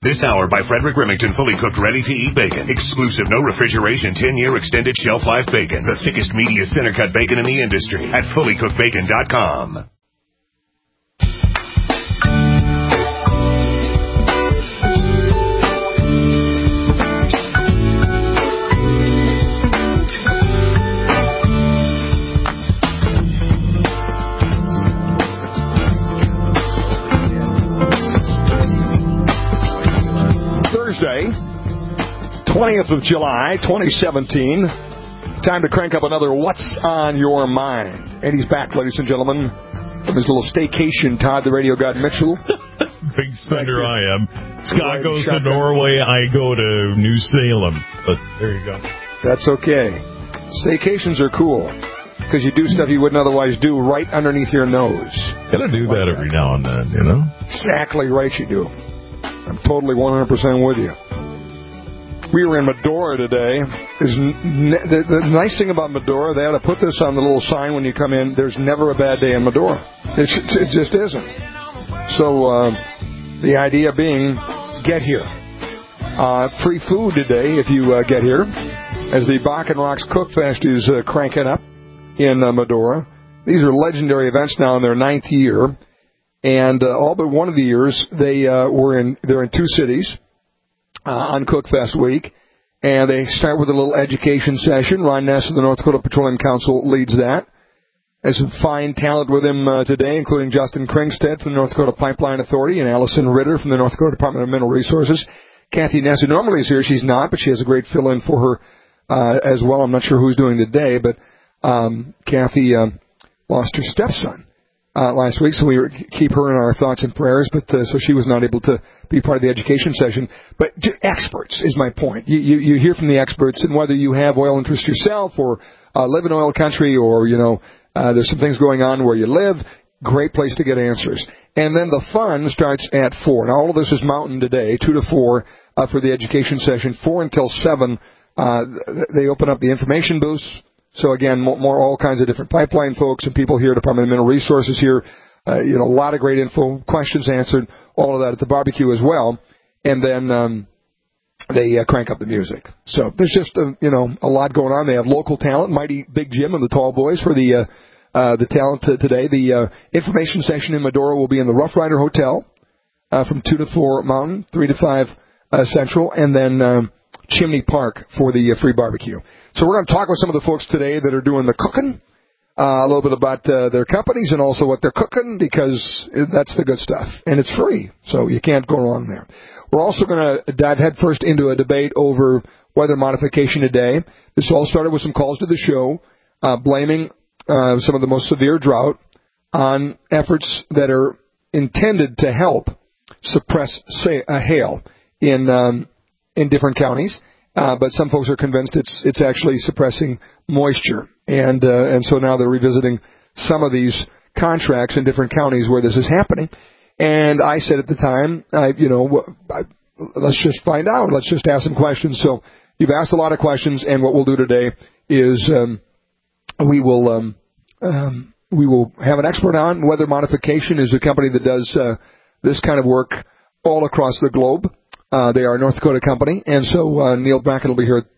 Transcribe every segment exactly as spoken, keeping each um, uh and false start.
This hour by Frederick Remington, fully cooked, ready-to-eat bacon. Exclusive, no refrigeration, ten-year extended shelf life bacon. The thickest, meatiest, center-cut bacon in the industry at fully cooked bacon dot com. Thursday, twentieth of July, twenty seventeen. Time to crank up another What's on Your Mind. And he's back, ladies and gentlemen, from his little staycation. Todd, the radio god Mitchell. Big spender I am. Scott goes to Norway, I go to New Salem. But there you go. That's okay. Staycations are cool because you do stuff you wouldn't otherwise do right underneath your nose. Gotta do that every now and then, you know? Exactly right you do. I'm totally one hundred percent with you. We were in Medora today. N- the, the nice thing about Medora, they ought to put this on the little sign when you come in. There's never a bad day in Medora. It, it just isn't. So uh, the idea being, get here. Uh, free food today if you uh, get here. As the Bach and Rocks Cook Fest is uh, cranking up in uh, Medora. These are legendary events now in their ninth year. And uh, all but one of the years, they uh, were in. They're in two cities uh, on Cook Fest week, and they start with a little education session. Ron Ness of the North Dakota Petroleum Council leads that. There's some fine talent with him uh, today, including Justin Kringstead from the North Dakota Pipeline Authority and Allison Ritter from the North Dakota Department of Mineral Resources. Kathy Ness, who normally is here, she's not, but she has a great fill-in for her uh, as well. I'm not sure who's doing today, but um, Kathy uh, lost her stepson. Uh, last week, so we keep her in our thoughts and prayers, but uh, so she was not able to be part of the education session. But experts is my point. You, you, you hear from the experts, and whether you have oil interest yourself or uh, live in oil country or, you know, uh, there's some things going on where you live, great place to get answers. And then the fun starts at four. Now, all of this is mountain today, two to four uh, for the education session, four until seven. Uh, they open up the information booths. So again, more, more all kinds of different pipeline folks and people here, Department of Mineral Resources here, uh, you know, a lot of great info, questions answered, all of that at the barbecue as well. And then um, they uh, crank up the music. So there's just, a, you know, a lot going on. They have local talent, Mighty Big Jim and the Tall Boys for the uh, uh, the talent t- today. The uh, information session in Medora will be in the Rough Rider Hotel uh, from two to four Mountain, three to five uh, Central, and then um, Chimney Park for the uh, free barbecue. So we're going to talk with some of the folks today that are doing the cooking, uh, a little bit about uh, their companies and also what they're cooking, because that's the good stuff. And it's free, so you can't go wrong there. We're also going to dive headfirst into a debate over weather modification today. This all started with some calls to the show, uh, blaming uh, some of the most severe drought on efforts that are intended to help suppress say, uh, hail in um, in different counties. Uh, but some folks are convinced it's it's actually suppressing moisture, and uh, and so now they're revisiting some of these contracts in different counties where this is happening. And I said at the time, I, you know, I, let's just find out. Let's just ask some questions. So you've asked a lot of questions, and what we'll do today is um, we will um, um, we will have an expert on. Weather Modification is a company that does uh, this kind of work all across the globe. Uh, they are a North Dakota company, and so uh, Neil Brackett will be here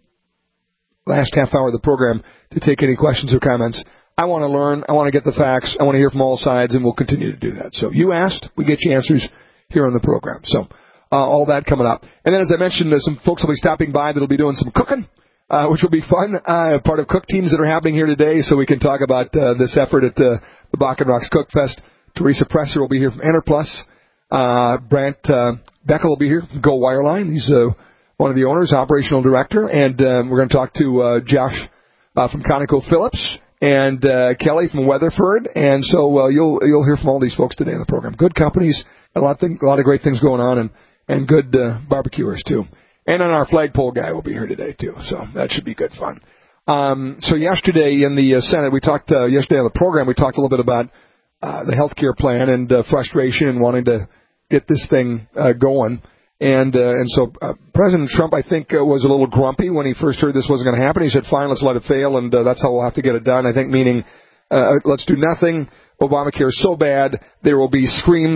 last half hour of the program to take any questions or comments. I want to learn. I want to get the facts. I want to hear from all sides, and we'll continue to do that. So you asked, we get you answers here on the program. So uh, all that coming up. And then, as I mentioned, uh, some folks will be stopping by that will be doing some cooking, uh, which will be fun. Uh, part of cook teams that are happening here today, so we can talk about uh, this effort at uh, the Bach and Rocks Cook Fest. Teresa Presser will be here from Enerplus. Uh, Brant uh, Beckel will be here from Go Wireline. He's uh, one of the owners, operational director. And um, we're going to talk to uh, Josh uh, from ConocoPhillips and uh, Kelly from Weatherford. And so uh, you'll you'll hear from all these folks today in the program. Good companies, a lot of, thing, a lot of great things going on, and, and good uh, barbecuers, too. And then our flagpole guy will be here today, too. So that should be good fun. Um, so yesterday in the uh, Senate, we talked, uh, yesterday on the program, we talked a little bit about uh, the health care plan and uh, frustration and wanting to get this thing uh, going. And uh, and so uh, President Trump, I think, uh, was a little grumpy when he first heard this wasn't going to happen. He said, fine, let's let it fail, and uh, that's how we'll have to get it done. I think meaning uh, let's do nothing. Obamacare is so bad, there will be screams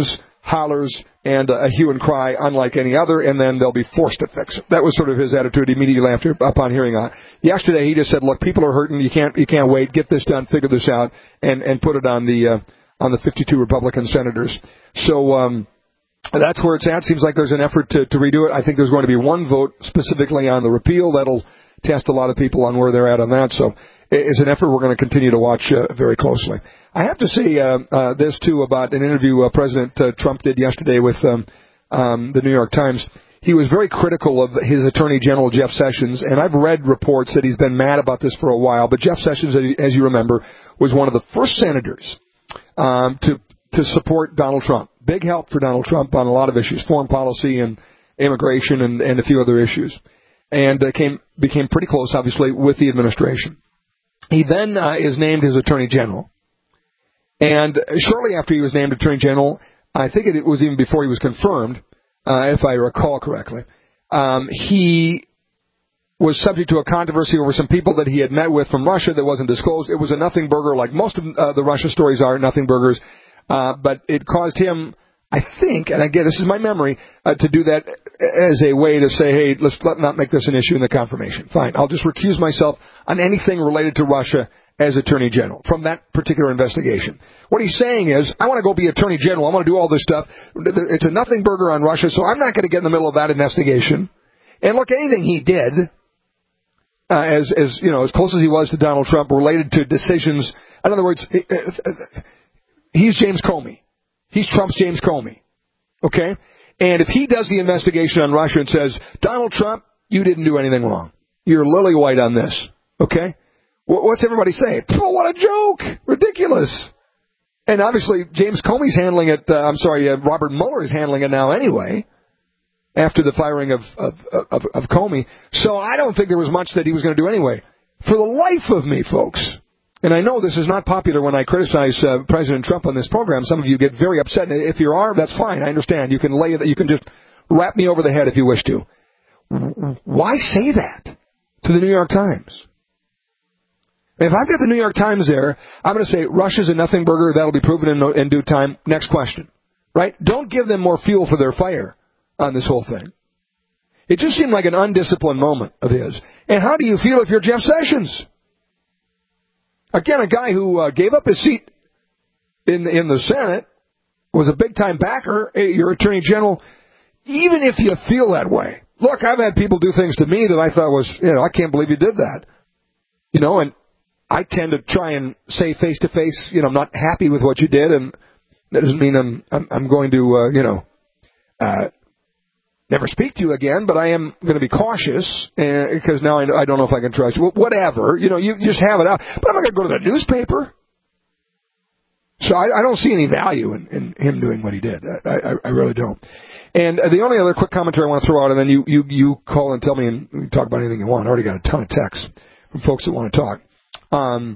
hollers and a hue and cry unlike any other, and then they'll be forced to fix it. That was sort of his attitude immediately after upon hearing on it. Yesterday, he just said, "Look, people are hurting. You can't you can't wait. Get this done. Figure this out, and and put it on the uh, on the fifty-two Republican senators." So um, that's where it's at. Seems like there's an effort to, to redo it. I think there's going to be one vote specifically on the repeal that'll test a lot of people on where they're at on that. So it's an effort we're going to continue to watch uh, very closely. I have to say uh, uh, this, too, about an interview uh, President uh, Trump did yesterday with um, um, the New York Times. He was very critical of his Attorney General, Jeff Sessions, and I've read reports that he's been mad about this for a while. But Jeff Sessions, as you remember, was one of the first senators um, to to support Donald Trump. Big help for Donald Trump on a lot of issues, foreign policy and immigration and, and a few other issues. And uh, came became pretty close, obviously, with the administration. He then uh, is named his Attorney General. And shortly after he was named Attorney General, I think it was even before he was confirmed, uh, if I recall correctly, um, he was subject to a controversy over some people that he had met with from Russia that wasn't disclosed. It was a nothing burger, like most of uh, the Russia stories are nothing burgers, uh, but it caused him, I think, and again, this is my memory, uh, to do that as a way to say, hey, let's let not make this an issue in the confirmation. Fine, I'll just recuse myself on anything related to Russia as Attorney General from that particular investigation. What he's saying is, I want to go be Attorney General. I want to do all this stuff. It's a nothing burger on Russia, so I'm not going to get in the middle of that investigation. And look, anything he did, uh, as, as, you know, as close as he was to Donald Trump, related to decisions. In other words, he's James Comey. He's Trump's James Comey. Okay? And if he does the investigation on Russia and says, Donald Trump, you didn't do anything wrong. You're lily white on this. Okay? What's everybody say? Oh, what a joke! Ridiculous! And obviously, James Comey's handling it, uh, I'm sorry, uh, Robert Mueller is handling it now anyway, after the firing of, of, of, of Comey. So I don't think there was much that he was going to do anyway. For the life of me, folks, and I know this is not popular when I criticize uh, President Trump on this program. Some of you get very upset. And if you are, that's fine. I understand. You can lay it, you can just rap me over the head if you wish to. Why say that to the New York Times? If I've got the New York Times there, I'm going to say Russia's a nothing burger. That'll be proven in, in due time. Next question. Right? Don't give them more fuel for their fire on this whole thing. It just seemed like an undisciplined moment of his. And how do you feel if you're Jeff Sessions? Again, a guy who uh, gave up his seat in, in the Senate, was a big-time backer, your Attorney General, even if you feel that way. Look, I've had people do things to me that I thought was, you know, I can't believe you did that. You know, and I tend to try and say face-to-face, you know, I'm not happy with what you did, and that doesn't mean I'm I'm, I'm going to, uh, you know, uh, never speak to you again, but I am going to be cautious, because now I, I don't know if I can trust you. Well, whatever, you know, you just have it out. But I'm not going to go to the newspaper. So I, I don't see any value in, in him doing what he did. I, I, I really don't. And the only other quick commentary I want to throw out, and then you, you, you call and tell me and we can talk about anything you want. I already got a ton of texts from folks that want to talk. Um,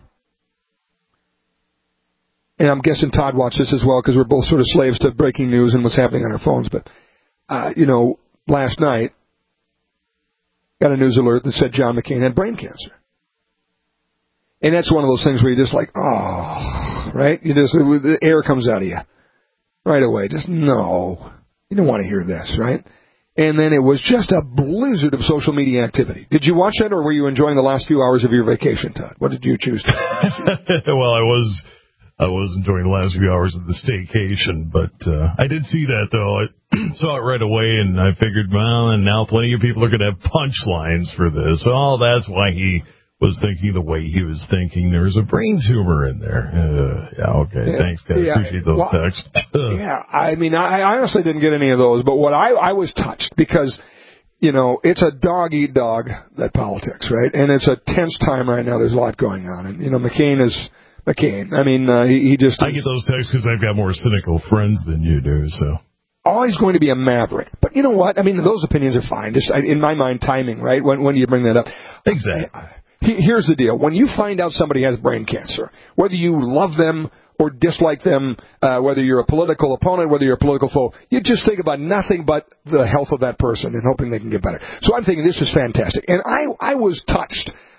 and I'm guessing Todd watched this as well, because we're both sort of slaves to breaking news and what's happening on our phones. But, uh, you know, last night, got a news alert that said John McCain had brain cancer. And that's one of those things where you're just like, oh, right? You just, the air comes out of you right away. Just, no. You don't want to hear this, right? And then it was just a blizzard of social media activity. Did you watch that, or were you enjoying the last few hours of your vacation, Todd? What did you choose to do? Well, I was I was enjoying the last few hours of the staycation, but uh, I did see that, though. I saw it right away, and I figured, well, and now plenty of people are going to have punchlines for this. Oh, that's why he was thinking the way he was thinking. There was a brain tumor in there. Uh, yeah, okay, yeah, thanks, guys. Yeah. Appreciate those well, texts. yeah, I mean, I, I honestly didn't get any of those, but what I, I was touched, because, you know, it's a dog-eat-dog, that politics, right? And it's a tense time right now. There's a lot going on. And, you know, McCain is McCain. I mean, uh, he, he just... I get those texts because I've got more cynical friends than you do, so... Always going to be a maverick. But you know what? I mean, those opinions are fine. Just, in my mind, timing, right? When, when do you bring that up? Exactly. Here's the deal. When you find out somebody has brain cancer, whether you love them or dislike them, uh, whether you're a political opponent, whether you're a political foe, you just think about nothing but the health of that person and hoping they can get better. So I'm thinking this is fantastic. And I, I was touched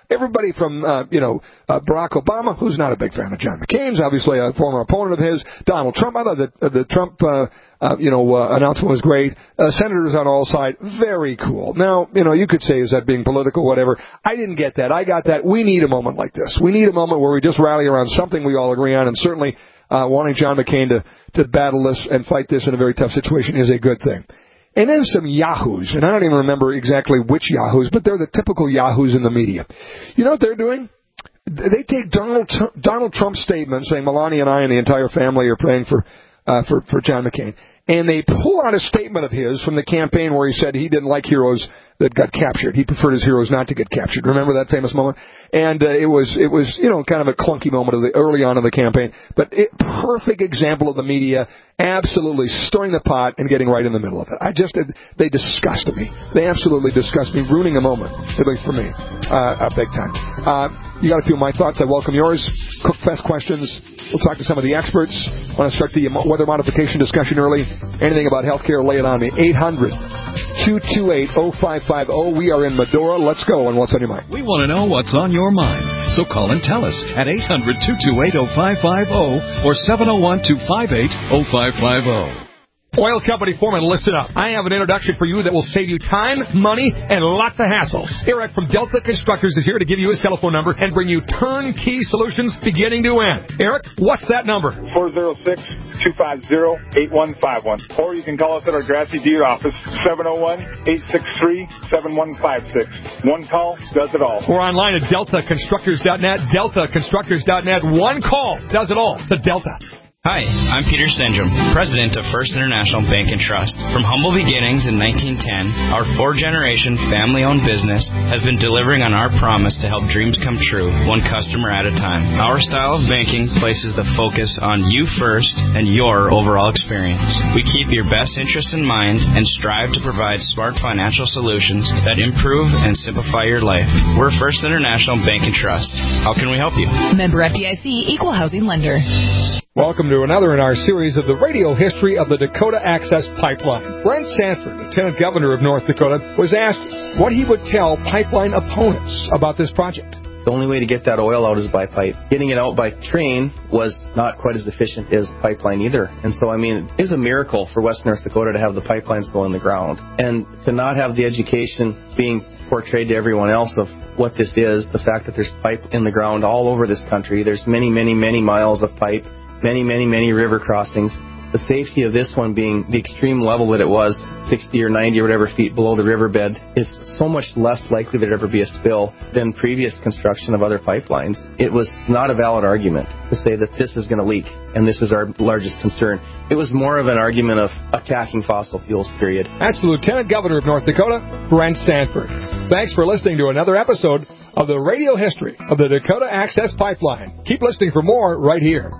everybody from, uh, you know, uh, Barack Obama, who's not a big fan of John McCain's, obviously a former opponent of his, Donald Trump. I thought that uh, the Trump, uh, uh, you know, uh, announcement was great. Uh, senators on all sides, very cool. Now, you know, you could say, is that being political, whatever. I didn't get that. I got that. We need a moment like this. We need a moment where we just rally around something we all agree on, and certainly uh, wanting John McCain to, to battle this and fight this in a very tough situation is a good thing. And then some yahoos, and I don't even remember exactly which yahoos, but they're the typical yahoos in the media. You know what they're doing? They take Donald Donald Trump's statement saying Melania and I and the entire family are praying for uh, for for John McCain, and they pull out a statement of his from the campaign where he said he didn't like heroes that got captured. He preferred his heroes not to get captured. Remember that famous moment? And uh, it was it was you know kind of a clunky moment of the early on in the campaign, but it, perfect example of the media absolutely stirring the pot and getting right in the middle of it. I just they disgusted me. They absolutely disgust me, ruining a moment, at least for me, uh, a big time. Uh, you got a few of my thoughts. I welcome yours. Cookfest questions. We'll talk to some of the experts. I want to start the weather modification discussion early. Anything about healthcare, lay it on me. eight hundred two two eight oh five five oh. We are in Medora. Let's go on What's on Your Mind. We want to know what's on your mind. So call and tell us at eight hundred two two eight oh five five oh or seven oh one two five eight oh five five oh. Oil company foreman, listen up. I have an introduction for you that will save you time, money, and lots of hassle. Eric from Delta Constructors is here to give you his telephone number and bring you turnkey solutions beginning to end. Eric, what's that number? four oh six, two five oh, eight one five one. Or you can call us at our Grassy Deer office, seven oh one, eight six three, seven one five six. One call does it all. We're online at delta constructors dot net, delta constructors dot net. One call does it all to Delta. Hi, I'm Peter Sendrum, president of First International Bank and Trust. From humble beginnings in nineteen ten, our four-generation family-owned business has been delivering on our promise to help dreams come true, one customer at a time. Our style of banking places the focus on you first and your overall experience. We keep your best interests in mind and strive to provide smart financial solutions that improve and simplify your life. We're First International Bank and Trust. How can we help you? Member F D I C, Equal Housing Lender. Welcome to another in our series of the radio history of the Dakota Access Pipeline. Brent Sanford, Lieutenant Governor of North Dakota, was asked what he would tell pipeline opponents about this project. The only way to get that oil out is by pipe. Getting it out by train was not quite as efficient as pipeline either. And so, I mean, it is a miracle for West North Dakota to have the pipelines go in the ground. And to not have the education being portrayed to everyone else of what this is, the fact that there's pipe in the ground all over this country. There's many, many, many miles of pipe. Many, many, many river crossings. The safety of this one being the extreme level that it was, sixty or ninety or whatever feet below the riverbed, is so much less likely there'd ever be a spill than previous construction of other pipelines. It was not a valid argument to say that this is going to leak and this is our largest concern. It was more of an argument of attacking fossil fuels, period. That's the Lieutenant Governor of North Dakota, Brent Sanford. Thanks for listening to another episode of the radio history of the Dakota Access Pipeline. Keep listening for more right here.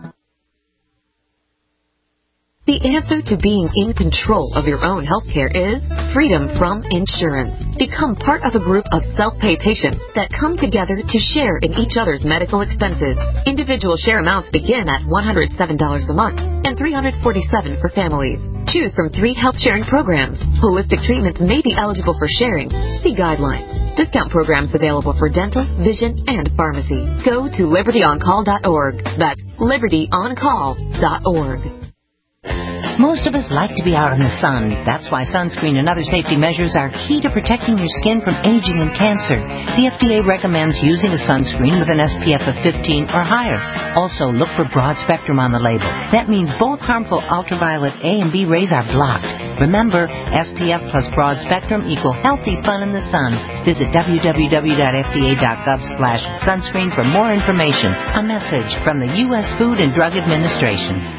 The answer to being in control of your own healthcare is freedom from insurance. Become part of a group of self-pay patients that come together to share in each other's medical expenses. Individual share amounts begin at one hundred seven dollars a month and three hundred forty-seven dollars for families. Choose from three health sharing programs. Holistic treatments may be eligible for sharing. See guidelines. Discount programs available for dental, vision, and pharmacy. Go to liberty on call dot org. That's liberty on call dot org. Most of us like to be out in the sun. That's why sunscreen and other safety measures are key to protecting your skin from aging and cancer. The F D A recommends using a sunscreen with an S P F of fifteen or higher. Also, look for broad spectrum on the label. That means both harmful ultraviolet A and B rays are blocked. Remember, S P F plus broad spectrum equal healthy fun in the sun. Visit w w w dot f d a dot gov slash sunscreen for more information. A message from the U S Food and Drug Administration.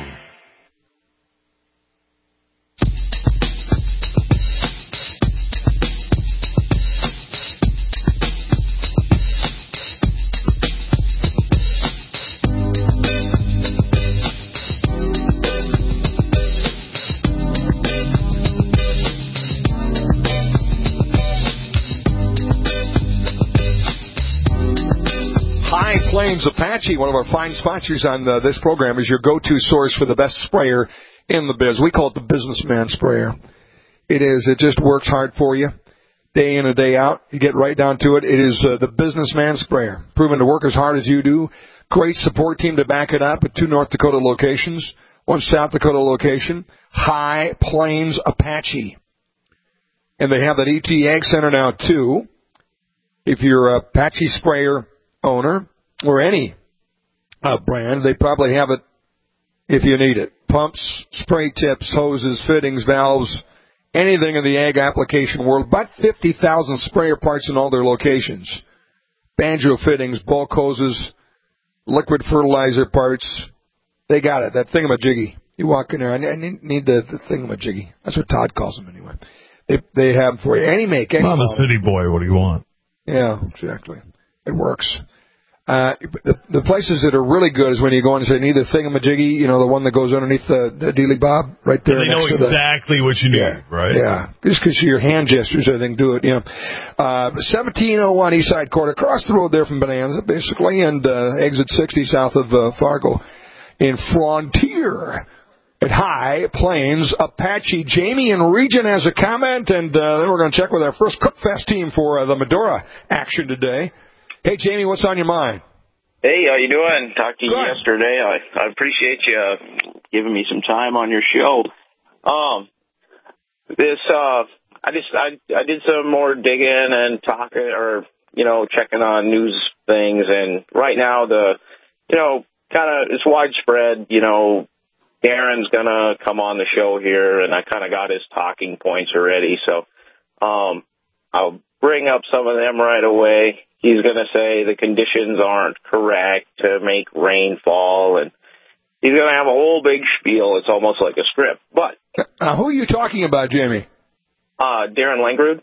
Apache, one of our fine sponsors on uh, this program, is your go-to source for the best sprayer in the biz. We call it the businessman sprayer. It is. It just works hard for you. day in and day out. You get right down to it. It is uh, the businessman sprayer, proven to work as hard as you do. Great support team to back it up at two North Dakota locations, one South Dakota location, High Plains Apache. And they have that E T Ag Center now, too. If you're a Apache sprayer owner or any uh, brand, they probably have it if you need it. Pumps, spray tips, hoses, fittings, valves, anything in the ag application world. About fifty thousand sprayer parts in all their locations. Banjo fittings, bulk hoses, liquid fertilizer parts. They got it, that thingamajiggy. You walk in there, I need, need the, the thingamajiggy. That's what Todd calls them anyway. They they have them for you. Any make, any I'm model. a city boy. What do you want? Yeah, exactly. It works. Uh, the, the places that are really good is when you go in and say, need the thingamajiggy, you know, the one that goes underneath the, the dealy bob right there. And they know next exactly to the, what you need, yeah, right? Yeah. Just because your hand gestures, I think, do it, you know. Uh, seventeen oh one Eastside Court, across the road there from Bonanza, basically, and uh, exit sixty south of uh, Fargo in Frontier. At High Plains Apache. Jamie in region has a comment, and uh, then we're going to check with our first Cookfest team for uh, the Medora action today. Hey, Jamie, what's on your mind? Hey, how you doing? Talked to you Good. yesterday. I, I appreciate you uh, giving me some time on your show. Um, this uh, I just I I did some more digging and talking, or you know, checking on news things, and right now the you know kind of it's widespread. You know, Darren's gonna come on the show here, and I kind of got his talking points already, so um, I'll bring up some of them right away. He's going to say the conditions aren't correct to make rainfall, and he's going to have a whole big spiel. It's almost like a script. But uh, who are you talking about, Jamie? Uh, Darren Langrud.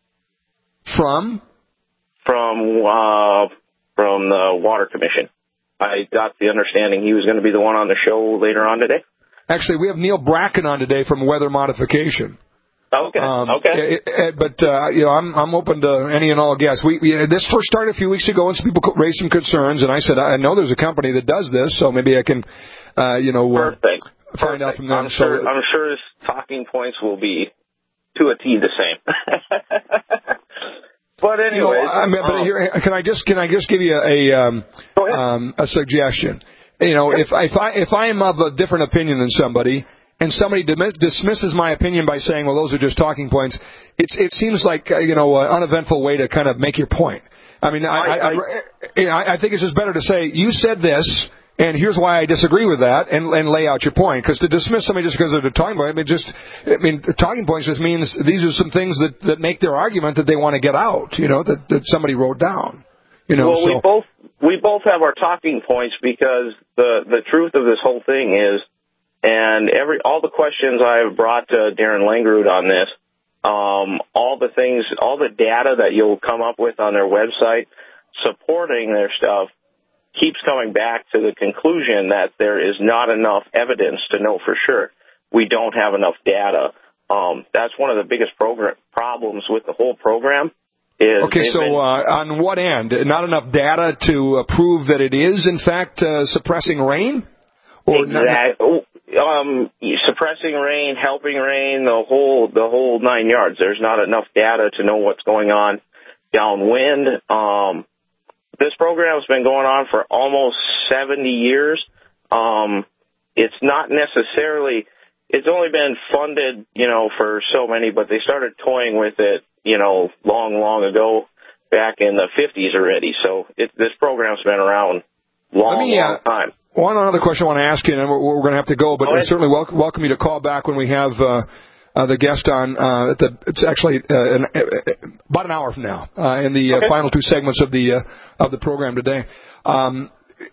From? From uh, from the Water Commission. I got the understanding he was going to be the one on the show later on today. Actually, we have Neil Bracken on today from Weather Modification. Okay. Um, okay. It, it, but uh, you know, I'm I'm open to any and all guests. We, we this first started a few weeks ago, and some people raised some concerns, and I said I know there's a company that does this, so maybe I can, uh, you know, uh, Perfect. find Perfect. out from them. I'm sure. So, I'm sure his talking points will be to a T the same. But anyway, you know, I mean, but um, here, can I just can I just give you a a, um, um, a suggestion? You know, if if I if I am of a different opinion than somebody, and somebody dismisses my opinion by saying, well, those are just talking points, it's, it seems like, uh, you know, an uneventful way to kind of make your point. I mean, I, I, I, I, I think it's just better to say, you said this, and here's why I disagree with that, and, and lay out your point. Because to dismiss somebody just because they're talking point, I mean, just, I mean, talking points just means these are some things that, that make their argument that they want to get out, you know, that, that somebody wrote down. You know, well, so. we both we both have our talking points, because the the truth of this whole thing is, and every all the questions I've brought to Darren Langrud on this, um, all the things, all the data that you'll come up with on their website supporting their stuff keeps coming back to the conclusion that there is not enough evidence to know for sure. We don't have enough data. Um, that's one of the biggest program problems with the whole program. Is okay, so been, uh, on what end? Not enough data to uh, prove that it is, in fact, uh, suppressing rain? Or exactly. Not- Um, suppressing rain, helping rain, the whole the whole nine yards. There's not enough data to know what's going on downwind. Um, this program's been going on for almost seventy years. Um, it's not necessarily. It's only been funded, you know, for so many, but they started toying with it, you know, long, long ago, back in the fifties already. So it, this program's been around long, me, long uh, time. One other question I want to ask you, and we're, we're going to have to go, but I certainly welcome, welcome you to call back when we have uh, uh, the guest on. Uh, at the, it's actually uh, an, uh, about an hour from now uh, in the okay. uh, final two segments of the uh, of the program today. Um,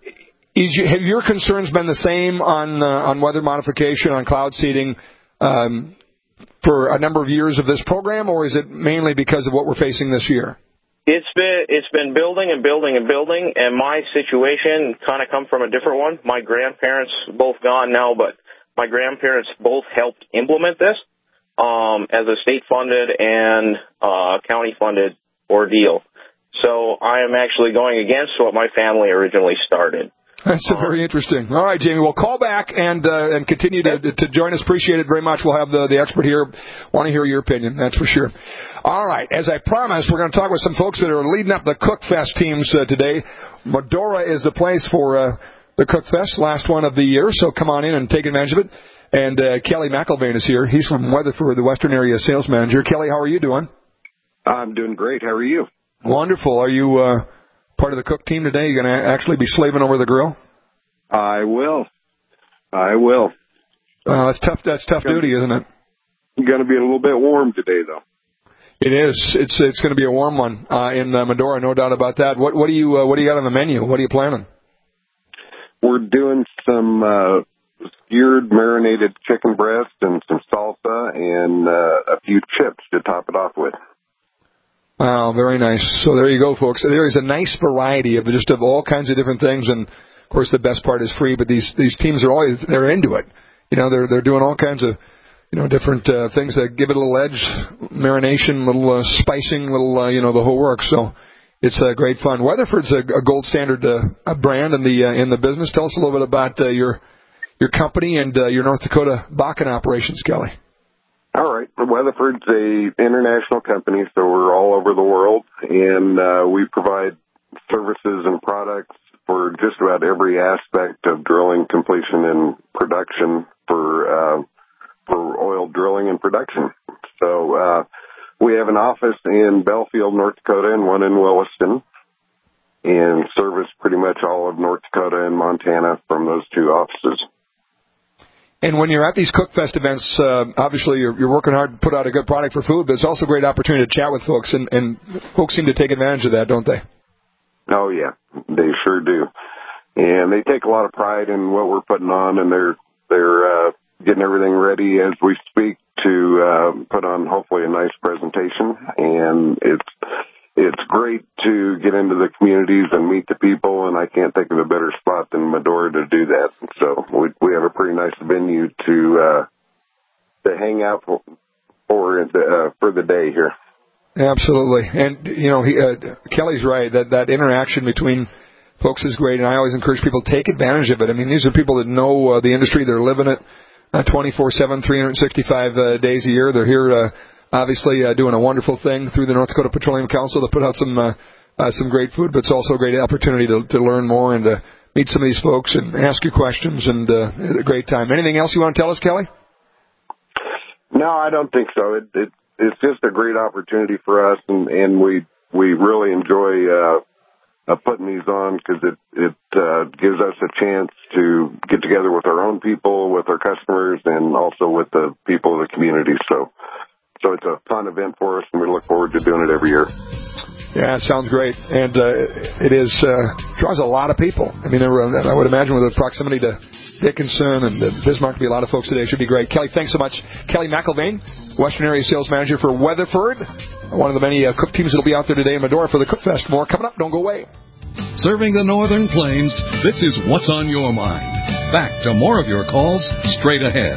is you, have your concerns been the same on uh, on weather modification, on cloud seeding, um, for a number of years of this program, or is it mainly because of what we're facing this year? It's been it's been building and building and building, and my situation kind of come from a different one. My grandparents, both gone now, but my grandparents both helped implement this um, as a state-funded and uh, county-funded ordeal. So I am actually going against what my family originally started. That's uh, very interesting. All right, Jamie. Well, call back and uh, and continue to to join us. Appreciate it very much. We'll have the, the expert here. Want to hear your opinion, that's for sure. All right. As I promised, we're going to talk with some folks that are leading up the Cook Fest teams uh, today. Medora is the place for uh, the Cook Fest, last one of the year, so come on in and take advantage of it. And uh, Kelly McElvain is here. He's from Weatherford, the Western Area Sales Manager. Kelly, how are you doing? I'm doing great. How are you? Wonderful. Are you uh, part of the Cook team today? You're going to actually be slaving over the grill? I will. I will. Uh, that's tough. That's tough duty, isn't it? Going to be a little bit warm today, though. It is. It's it's going to be a warm one uh, in uh, Medora, no doubt about that. What what do you uh, what do you got on the menu? What are you planning? We're doing some uh, skewered marinated chicken breast and some salsa and uh, a few chips to top it off with. Wow, very nice. So there you go, folks. There is a nice variety of just of all kinds of different things, and of course the best part is free. But these these teams are always they're into it. You know, they're they're doing all kinds of you know different uh, things that give it a little edge, marination, little uh, spicing, little uh, you know the whole works. So it's uh, great fun. Weatherford's a, a gold standard uh, brand in the uh, in the business. Tell us a little bit about uh, your your company and uh, your North Dakota Bakken operations, Kelly. All right. Weatherford's a international company, so we're all over the world, and uh, we provide services and products for just about every aspect of drilling, completion, and production for uh, for oil drilling and production. So uh, we have an office in Belfield, North Dakota, and one in Williston, and service pretty much all of North Dakota and Montana from those two offices. And when you're at these Cook Fest events, uh, obviously you're, you're working hard to put out a good product for food, but it's also a great opportunity to chat with folks, and, and folks seem to take advantage of that, don't they? Oh, yeah, they sure do. And they take a lot of pride in what we're putting on, and they're they're uh, getting everything ready as we speak to uh, put on hopefully a nice presentation. And it's it's great to get into the communities and meet the people, and I can't think of a better spot than Medora to do that. So we we have a pretty nice venue to uh, to hang out for for the, uh, for the day here. Absolutely. And, you know, he, uh, Kelly's right, that, that interaction between folks is great, and I always encourage people to take advantage of it. I mean, these are people that know uh, the industry. They're living it uh, twenty-four seven, three hundred sixty-five uh, days a year. They're here, uh, obviously, uh, doing a wonderful thing through the North Dakota Petroleum Council to put out some uh, uh, some great food, but it's also a great opportunity to, to learn more and to meet some of these folks and ask you questions, and uh, a great time. Anything else you want to tell us, Kelly? No, I don't think so. It, it It's just a great opportunity for us, and, and we we really enjoy uh, uh, putting these on because it it uh, gives us a chance to get together with our own people, with our customers, and also with the people of the community. So, so it's a fun event for us, and we look forward to doing it every year. Yeah, it sounds great, and uh, it is uh, draws a lot of people. I mean, there were, I would imagine with the proximity to Dickinson and uh, Bismarck, be a lot of folks today. It should be great. Kelly, thanks so much. Kelly McElvain, Western Area Sales Manager for Weatherford, one of the many uh, Cook teams that will be out there today in Medora for the Cook Fest. More coming up. Don't go away. Serving the Northern Plains, this is What's on Your Mind. Back to more of your calls straight ahead.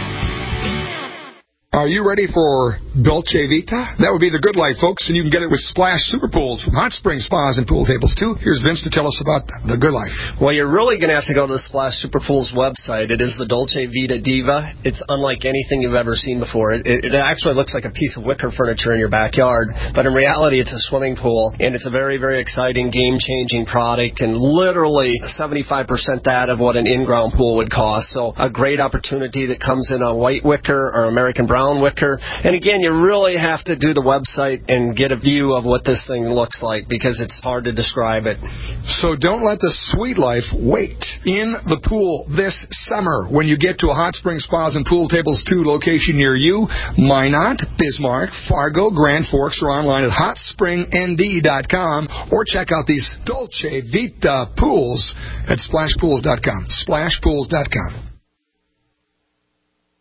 Are you ready for Dolce Vita? That would be the good life, folks, and you can get it with Splash Super Pools from Hot Spring Spas and Pool Tables, too. Here's Vince to tell us about the good life. Well, you're really going to have to go to the Splash Super Pools website. It is the Dolce Vita Diva. It's unlike anything you've ever seen before. It, it, it actually looks like a piece of wicker furniture in your backyard, but in reality, it's a swimming pool, and it's a very, very exciting, game-changing product, and literally seventy-five percent that of what an in-ground pool would cost. So a great opportunity that comes in a white wicker or American brown wicker. And again, you really have to do the website and get a view of what this thing looks like because it's hard to describe it. So don't let the sweet life wait. In the pool this summer when you get to a Hot Spring Spas and Pool Tables two location near you, Minot, Bismarck, Fargo, Grand Forks, or online at hot spring n d dot com, or check out these Dolce Vita pools at splash pools dot com. splash pools dot com.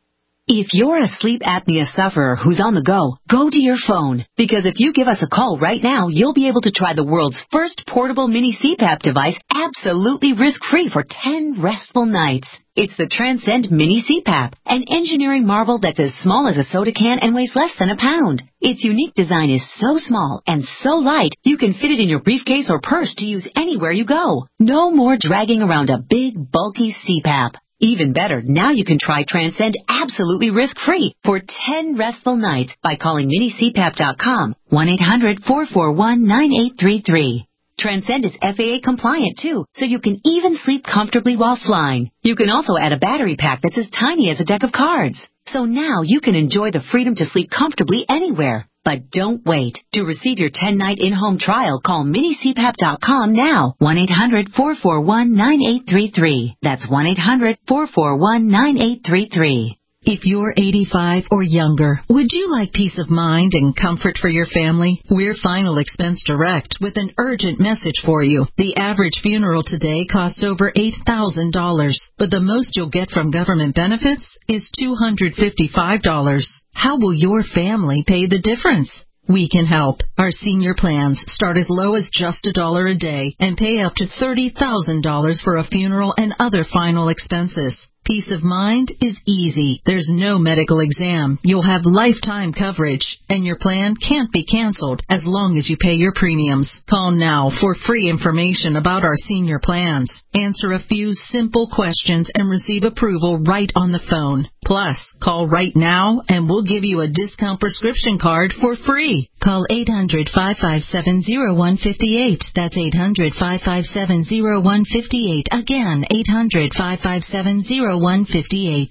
If you're a sleep apnea sufferer who's on the go, go to your phone. Because if you give us a call right now, you'll be able to try the world's first portable mini C PAP device absolutely risk-free for ten restful nights. It's the Transcend Mini C PAP, an engineering marvel that's as small as a soda can and weighs less than a pound. Its unique design is so small and so light, you can fit it in your briefcase or purse to use anywhere you go. No more dragging around a big, bulky C PAP. Even better, now you can try Transcend absolutely risk-free for ten restful nights by calling mini c pap dot com, one eight hundred four four one nine eight three three. Transcend is F A A compliant too, so you can even sleep comfortably while flying. You can also add a battery pack that's as tiny as a deck of cards. So now you can enjoy the freedom to sleep comfortably anywhere. But don't wait. To receive your ten-night in-home trial, call mini c pap dot com now, one eight hundred four four one nine eight three three. That's one eight hundred four four one nine eight three three. If you're eighty-five or younger, would you like peace of mind and comfort for your family? We're Final Expense Direct with an urgent message for you. The average funeral today costs over eight thousand dollars, but the most you'll get from government benefits is two hundred fifty-five dollars. How will your family pay the difference? We can help. Our senior plans start as low as just a dollar a day and pay up to thirty thousand dollars for a funeral and other final expenses. Peace of mind is easy. There's no medical exam. You'll have lifetime coverage, and your plan can't be canceled as long as you pay your premiums. Call now for free information about our senior plans. Answer a few simple questions and receive approval right on the phone. Plus, call right now and we'll give you a discount prescription card for free. Call eight hundred five five seven oh one five eight. That's eight hundred five five seven oh one five eight. Again, eight hundred five five seven oh one five eight.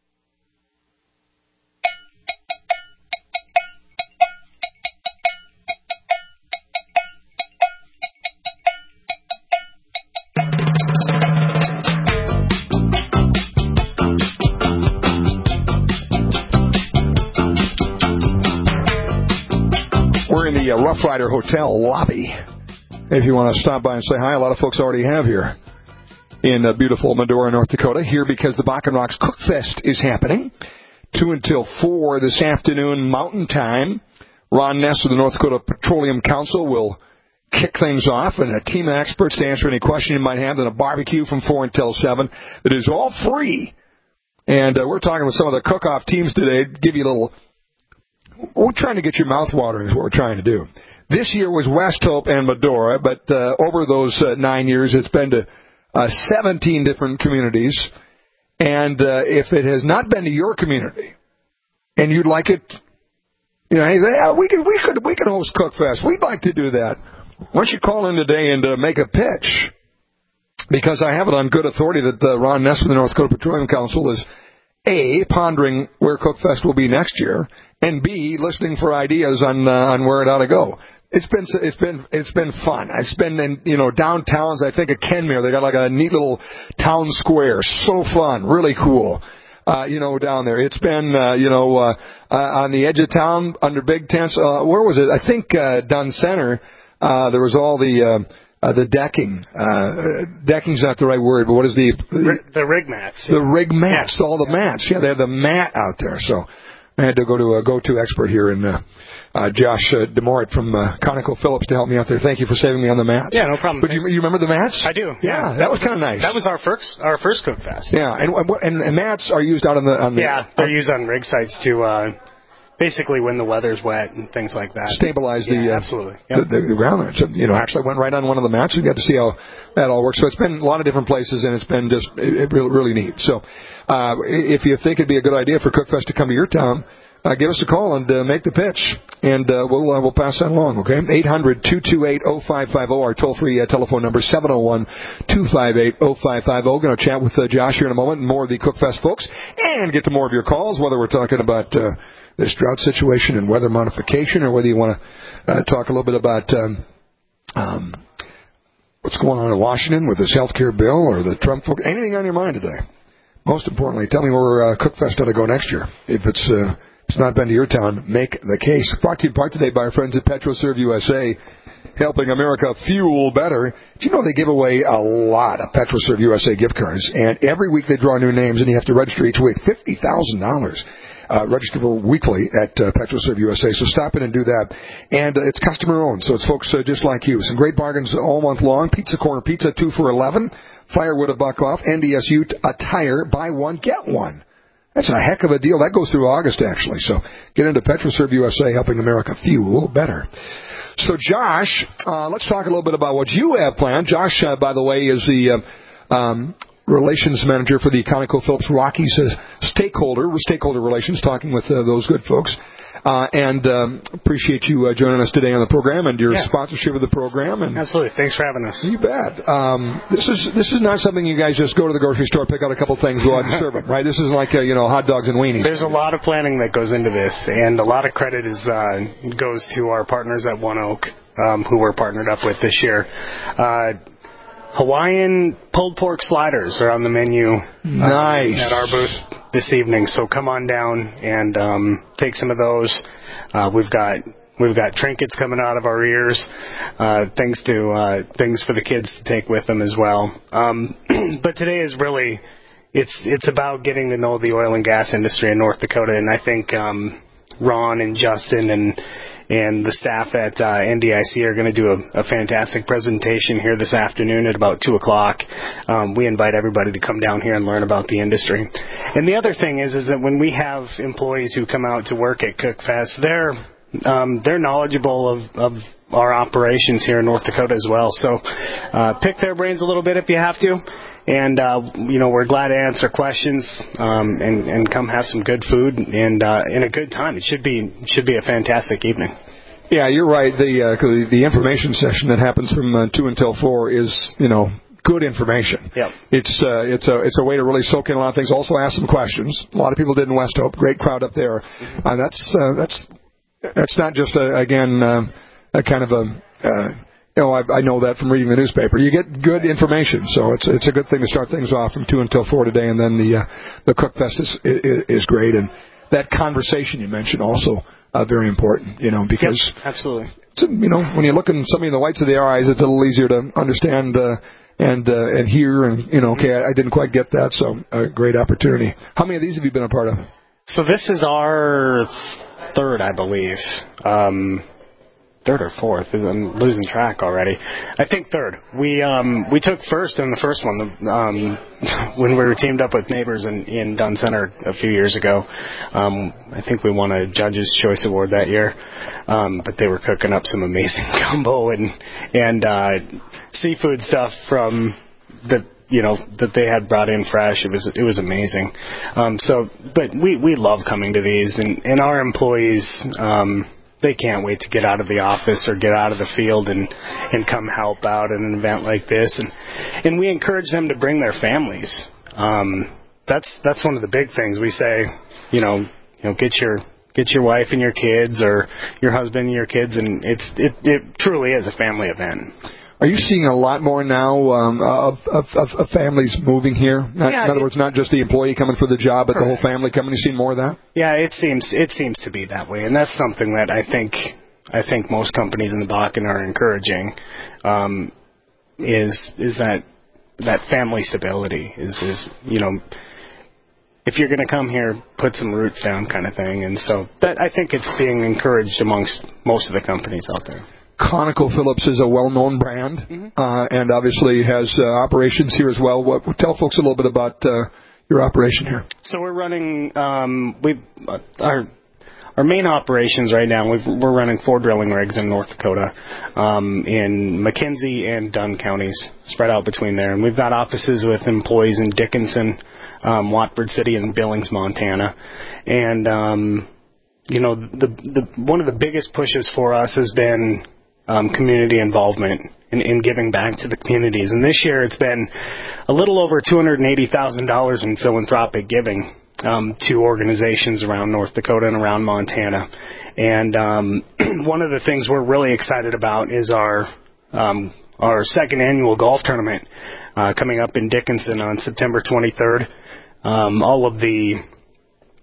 We're in the uh, Rough Rider Hotel lobby. If you want to stop by and say hi, a lot of folks already have here in uh, beautiful Medora, North Dakota, here because the Bakken Rocks Cook Fest is happening. Two until four this afternoon, Mountain Time. Ron Ness of the North Dakota Petroleum Council will kick things off, and a team of experts to answer any question you might have, and a barbecue from four until seven. It is all free. And uh, we're talking with some of the cook-off teams today to give you a little... We're trying to get your mouth watering is what we're trying to do. This year was West Hope and Medora, but uh, over those uh, nine years, it's been to uh, seventeen different communities. And uh, if it has not been to your community, and you'd like it, you know, hey, yeah, we could, we could, we could host Cook Fest. We'd like to do that. Why don't you call in today and uh, make a pitch? Because I have it on good authority that uh, Ron Ness of the North Dakota Petroleum Council is A, pondering where Cook Fest will be next year, and B, listening for ideas on uh, on where it ought to go. It's been it's been it's been fun. I've been in you know downtowns. I think at Kenmare they got like a neat little town square. So fun, really cool. Uh, you know down there. It's been uh, you know uh, uh, on the edge of town under big tents. Uh, where was it? I think uh, Dunn Center. Uh, there was all the. Uh, Uh, the decking. Uh, decking's not the right word, but what is the... The rig mats. The rig mats, yeah. All the mats. Yeah, they have the mat out there. So I had to go to a go-to expert here, and uh, uh, Josh uh, DeMorit from uh, ConocoPhillips to help me out there. Thank you for saving me on the mats. Yeah, no problem. But you, you remember the mats? I do. Yeah, yeah that was kind of nice. That was our first our first Cook Fest. Yeah, and and, and mats are used out on the... On the yeah, they're used on rig sites to... Uh, Basically, when the weather's wet and things like that. Stabilize the, yeah, uh, absolutely. the, Yep. the, the ground there. So, you know, actually went right on one of the mats and got to see how that all works. So it's been a lot of different places, and it's been just it, it really, really neat. So uh, if you think it'd be a good idea for Cook Fest to come to your town, uh, give us a call and uh, make the pitch, and uh, we'll uh, we'll pass that along, okay? eight hundred two two eight oh five five oh, our toll-free uh, telephone number, seven oh one two five eight oh five five oh. Going to chat with uh, Josh here in a moment and more of the Cook Fest folks, and get to more of your calls, whether we're talking about... Uh, this drought situation and weather modification, or whether you want to uh, talk a little bit about um, um, what's going on in Washington with this health care bill or the Trump folk, anything on your mind today. Most importantly, tell me where uh, Cook Fest ought to go next year. If it's uh, it's not been to your town, make the case. Brought to you in part today by our friends at PetroServe U S A, helping America fuel better. Do you know they give away a lot of PetroServe U S A gift cards? And every week they draw new names, and you have to register each week. fifty thousand dollars. Uh, register weekly at uh, PetroServe U S A, so stop in and do that. And uh, it's customer-owned, so it's folks uh, just like you. Some great bargains all month long. Pizza Corner Pizza, two for eleven. Firewood, a buck off. N D S U, a tire, buy one, get one. That's a heck of a deal. That goes through August, actually. So get into PetroServe U S A, helping America fuel better. So, Josh, uh, let's talk a little bit about what you have planned. Josh, uh, by the way, is the uh, um, relations manager for the ConocoPhillips Rockies uh, stakeholder, stakeholder relations, talking with uh, those good folks. Uh, and um, appreciate you uh, joining us today on the program and your yeah. sponsorship of the program. And absolutely, thanks for having us. You bet. Um, this is this is not something you guys just go to the grocery store, pick out a couple things, go out and serve them, right? This isn't like uh, you know hot dogs and weenies. There's a lot of planning that goes into this, and a lot of credit is uh, goes to our partners at One Oak, um, who we're partnered up with this year. Uh, Hawaiian pulled pork sliders are on the menu nice. uh, at our booth this evening, so come on down and um, take some of those. Uh, we've got we've got trinkets coming out of our ears, uh, things to uh, things for the kids to take with them as well. Um, but today is really it's it's about getting to know the oil and gas industry in North Dakota, and I think um, Ron and Justin and and the staff at uh, N D I C are going to do a, a fantastic presentation here this afternoon at about two o'clock. Um, we invite everybody to come down here and learn about the industry. And the other thing is, is that when we have employees who come out to work at CookFest, they're um, they're knowledgeable of, of our operations here in North Dakota as well. So uh, pick their brains a little bit if you have to. And, uh, you know, we're glad to answer questions um, and, and come have some good food and uh, in a good time. It should be should be a fantastic evening. Yeah, you're right. The uh, the information session that happens from uh, two until four is, you know, good information. Yep. It's uh, it's a it's a way to really soak in a lot of things. Also ask some questions. A lot of people did in West Hope. Great crowd up there. Mm-hmm. Uh, that's uh, that's that's not just a, again uh, a kind of a. Uh, You know, I, I know that from reading the newspaper. You get good information, so it's it's a good thing to start things off from two until four today, and then the uh, the CookFest is, is is great, and that conversation you mentioned also uh, very important. You know, because yep, absolutely, it's, you know, when you look in somebody in the whites of their eyes, it's a little easier to understand uh, and uh, and hear, and you know, okay, I, I didn't quite get that, so a great opportunity. How many of these have you been a part of? So this is our third, I believe. Um, Third or fourth? I'm losing track already. I think third. We um, we took first in the first one um, when we were teamed up with Neighbors in, in Dunn Center a few years ago. Um, I think we won a Judge's Choice Award that year. Um, but they were cooking up some amazing gumbo and and uh, seafood stuff from the you know that they had brought in fresh. It was it was amazing. Um, so, but we we love coming to these, and and our employees. Um, They can't wait to get out of the office or get out of the field and, and come help out at an event like this. And and we encourage them to bring their families. Um, that's that's one of the big things. We say, you know, you know, get your get your wife and your kids or your husband and your kids, and it's it, it truly is a family event. Are you seeing a lot more now um, of, of, of families moving here? Not, yeah, in other it, words, not just the employee coming for the job, but correct. the whole family coming. You seen more of that? Yeah, it seems it seems to be that way, and that's something that I think I think most companies in the Bakken are encouraging. Um, is is that that family stability is is you know. If you're going to come here, put some roots down, kind of thing, and so that I think it's being encouraged amongst most of the companies out there. ConocoPhillips is a well-known brand, mm-hmm. uh, and obviously has uh, operations here as well. What, tell folks a little bit about uh, your operation here. So we're running um, we uh, our our main operations right now. We've, we're running four drilling rigs in North Dakota, um, in McKenzie and Dunn counties, spread out between there, and we've got offices with employees in Dickinson, um, Watford City, and Billings, Montana, and um, you know the the one of the biggest pushes for us has been Um, community involvement in, in giving back to the communities. And this year it's been a little over two hundred eighty thousand dollars in philanthropic giving um, to organizations around North Dakota and around Montana. And um, one of the things we're really excited about is our um, our second annual golf tournament uh, coming up in Dickinson on September twenty-third. Um, all of the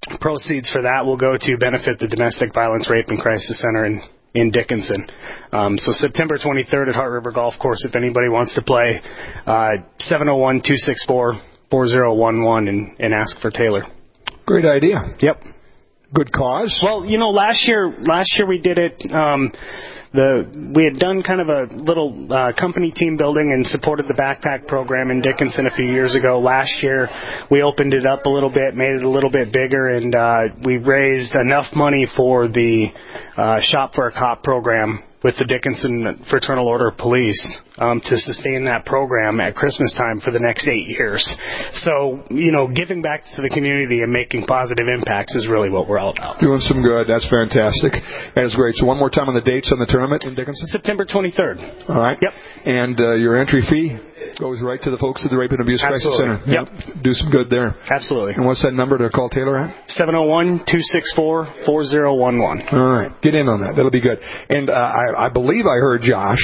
proceeds for that will go to benefit the Domestic Violence, Rape, and Crisis Center in, in Dickinson. Um, so September twenty-third at Heart River Golf Course, if anybody wants to play, uh, seven oh one, two six four, four oh one one and, and ask for Taylor. Great idea. Yep. Good cause. Well, you know, last year, last year we did it, um, The we had done kind of a little uh, company team building and supported the backpack program in Dickinson a few years ago. Last year, we opened it up a little bit, made it a little bit bigger, and uh, we raised enough money for the uh, Shop for a Cop program with the Dickinson Fraternal Order of Police um, to sustain that program at Christmas time for the next eight years. So, you know, giving back to the community and making positive impacts is really what we're all about. Doing some good. That's fantastic. That is great. So one more time on the dates on the tournament in Dickinson? September twenty-third. All right. Yep. And uh, your entry fee goes right to the folks at the Rape and Abuse Crisis Center. Yep. yep. Do some good there. Absolutely. And what's that number to call Taylor at? seven oh one, two six four, four oh one one. All right. Get in on that. That'll be good. And uh, I, I believe I heard Josh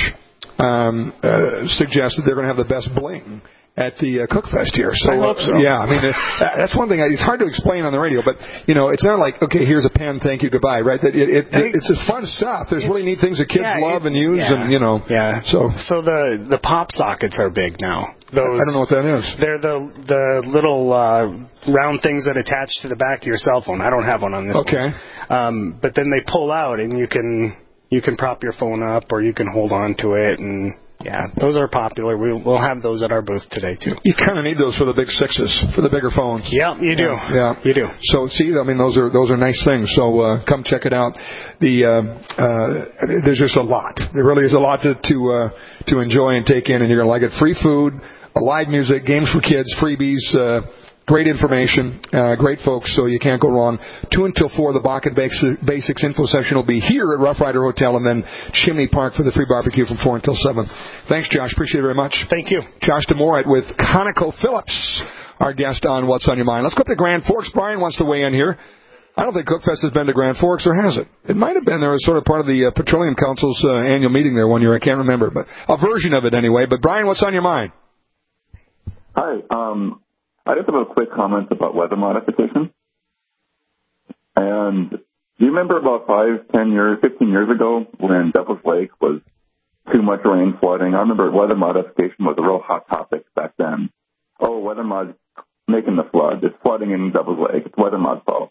um, uh, suggest that they're going to have the best bling at the uh, Cook Fest here. So, I hope so. Uh, yeah, I mean, uh, that's one thing. I, it's hard to explain on the radio, but, you know, it's not like, okay, here's a pen, thank you, goodbye, right? That it, it, it, it's just fun stuff. There's really neat things that kids yeah, love it, and use, yeah. and, you know. Yeah. So, so the, the pop sockets are big now. Those, I don't know what that is. They're the the little uh, round things that attach to the back of your cell phone. I don't have one on this okay. one. Um, but then they pull out, and you can you can prop your phone up, or you can hold on to it, and yeah, those are popular. We, we'll have those at our booth today, too. You kind of need those for the big sixes, for the bigger phones. Yeah, you do. Yeah, yeah. You do. So, see, I mean, those are those are nice things. So uh, come check it out. The uh, uh, There's just a lot. There really is a lot to to, uh, to enjoy and take in, and you're going to like it. Free food, live music, games for kids, freebies, uh, great information, uh, great folks, so you can't go wrong. Two until four, the Bakken Basics Info Session will be here at Rough Rider Hotel, and then Chimney Park for the free barbecue from four until seven. Thanks, Josh. Appreciate it very much. Thank you. Josh DeMorite with ConocoPhillips, our guest on What's on Your Mind. Let's go up to Grand Forks. Brian wants to weigh in here. I don't think Cookfest has been to Grand Forks, or has it? It might have been. There was sort of part of the uh, Petroleum Council's uh, annual meeting there one year. I can't remember, but a version of it anyway. But, Brian, what's on your mind? Hi. Um, I just have a quick comment about weather modification. And do you remember about five, ten years, fifteen years ago when Devil's Lake was too much rain, flooding? I remember weather modification was a real hot topic back then. Oh, weather mod making the flood. It's flooding in Devil's Lake. It's weather mod's fault.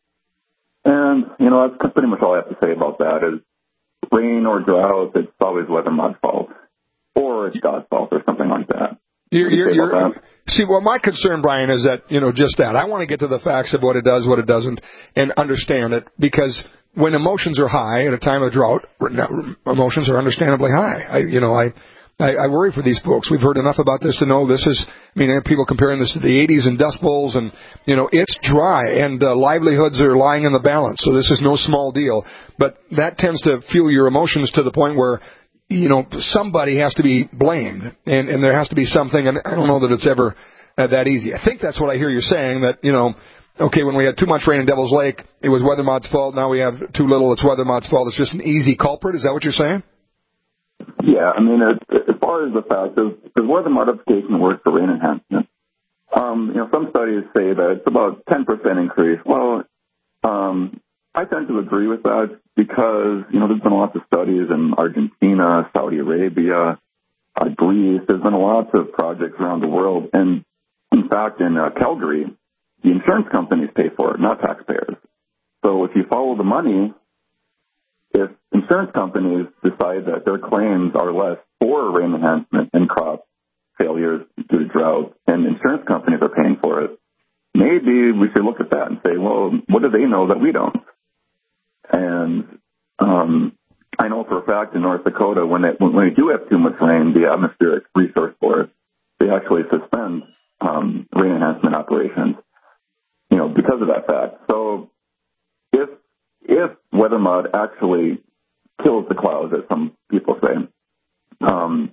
And, you know, that's pretty much all I have to say about that is rain or drought, it's always weather mod's fault. Or it's God's fault or something like that. You're, you're, you're, see, well, my concern, Brian, is that, you know, just that. I want to get to the facts of what it does, what it doesn't, and understand it, because when emotions are high at a time of drought, emotions are understandably high. I, you know, I, I, I worry for these folks. We've heard enough about this to know this is, I mean, people comparing this to the eighties and Dust Bowls, and, you know, it's dry, and uh, livelihoods are lying in the balance, so this is no small deal. But that tends to fuel your emotions to the point where, you know, somebody has to be blamed, and, and there has to be something, and I don't know that it's ever uh, that easy. I think that's what I hear you saying, that, you know, okay, when we had too much rain in Devil's Lake, it was weather mod's fault. Now we have too little, it's weather mod's fault. It's just an easy culprit. Is that what you're saying? Yeah, I mean, as, as far as the fact is, because weather modification works for rain enhancement. Um, you know, some studies say that it's about ten percent increase. Well, um, I tend to agree with that because, you know, there's been lots of studies in Argentina, Saudi Arabia, uh, Greece. There's been lots of projects around the world. And, in fact, in uh, Calgary, the insurance companies pay for it, not taxpayers. So if you follow the money, if insurance companies decide that their claims are less for rain enhancement and crop failures due to drought, and insurance companies are paying for it, maybe we should look at that and say, well, what do they know that we don't? And um, I know for a fact in North Dakota, when they, when they do have too much rain, the Atmospheric Resource Board, they actually suspend um, rain enhancement operations, you know, because of that fact. So if if weather mod actually kills the clouds, as some people say, um,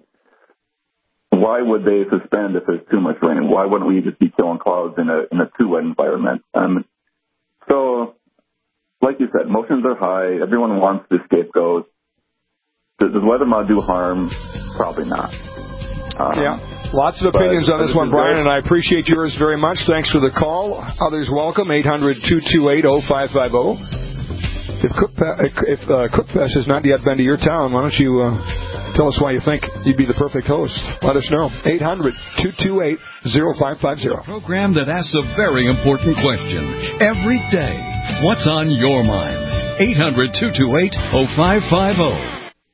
why would they suspend if there's too much rain? Why wouldn't we just be killing clouds in a in a too wet environment? Um, so, like you said, emotions are high. Everyone wants the scapegoat. Does, does weather mod do harm? Probably not. Um, yeah, lots of opinions on this one, Brian, and I appreciate yours very much. Thanks for the call. Others welcome, eight hundred, two two eight, oh five five oh. If, Cook, if uh, Cookfest has not yet been to your town, why don't you uh, tell us why you think you'd be the perfect host? Let us know. eight hundred, two two eight, oh five five oh. Program that asks a very important question every day. What's on your mind? eight hundred, two two eight, oh five five oh.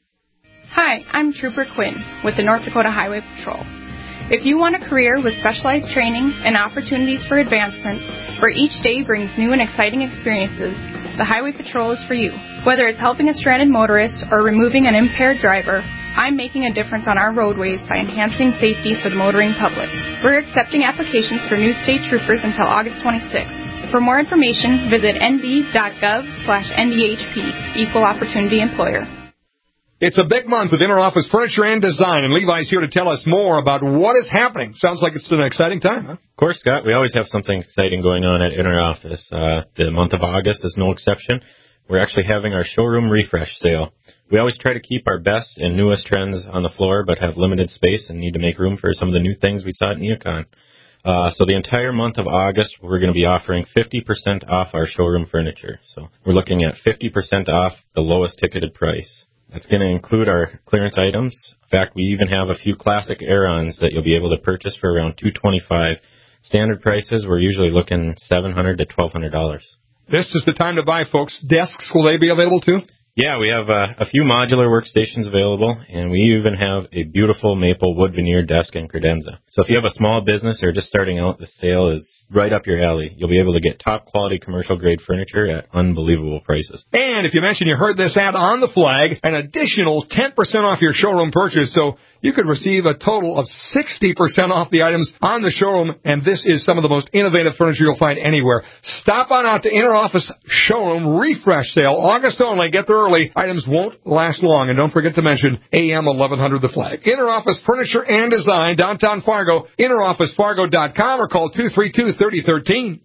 Hi, I'm Trooper Quinn with the North Dakota Highway Patrol. If you want a career with specialized training and opportunities for advancement, where each day brings new and exciting experiences, the Highway Patrol is for you. Whether it's helping a stranded motorist or removing an impaired driver, I'm making a difference on our roadways by enhancing safety for the motoring public. We're accepting applications for new state troopers until August twenty-sixth. For more information, visit nd.gov slash ndhp, Equal Opportunity Employer. It's a big month of inter-office furniture and design, and Levi's here to tell us more about what is happening. Sounds like it's an exciting time, huh? Of course, Scott. We always have something exciting going on at inter-office. Uh, the month of August is no exception. We're actually having our showroom refresh sale. We always try to keep our best and newest trends on the floor, but have limited space and need to make room for some of the new things we saw at NeoCon. Uh, so the entire month of August, we're going to be offering fifty percent off our showroom furniture. So we're looking at fifty percent off the lowest ticketed price. That's going to include our clearance items. In fact, we even have a few classic Aerons that you'll be able to purchase for around two hundred twenty-five dollars. Standard prices, we're usually looking seven hundred dollars to twelve hundred dollars. This is the time to buy, folks. Desks, will they be available too? Yeah, we have uh, a few modular workstations available, and we even have a beautiful maple wood veneer desk and credenza. So if you have a small business or just starting out, the sale is right up your alley. You'll be able to get top quality commercial grade furniture at unbelievable prices. And if you mention you heard this ad on the flag, an additional ten percent off your showroom purchase. So you could receive a total of sixty percent off the items on the showroom. And this is some of the most innovative furniture you'll find anywhere. Stop on out to Inter-Office Showroom Refresh Sale. August only. Get there early. Items won't last long. And don't forget to mention A M eleven hundred The Flag. Inter-Office Furniture and Design, downtown Fargo, inter office fargo dot com, or call two three two, three oh one three.